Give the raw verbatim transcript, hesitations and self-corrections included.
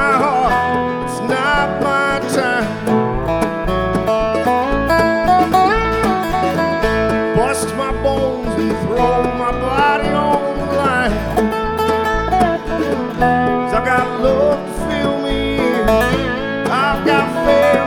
my heart, it's not my time. Bust my bones and throw my body on the line. 'Cause I've got love to fill me in, I've got faith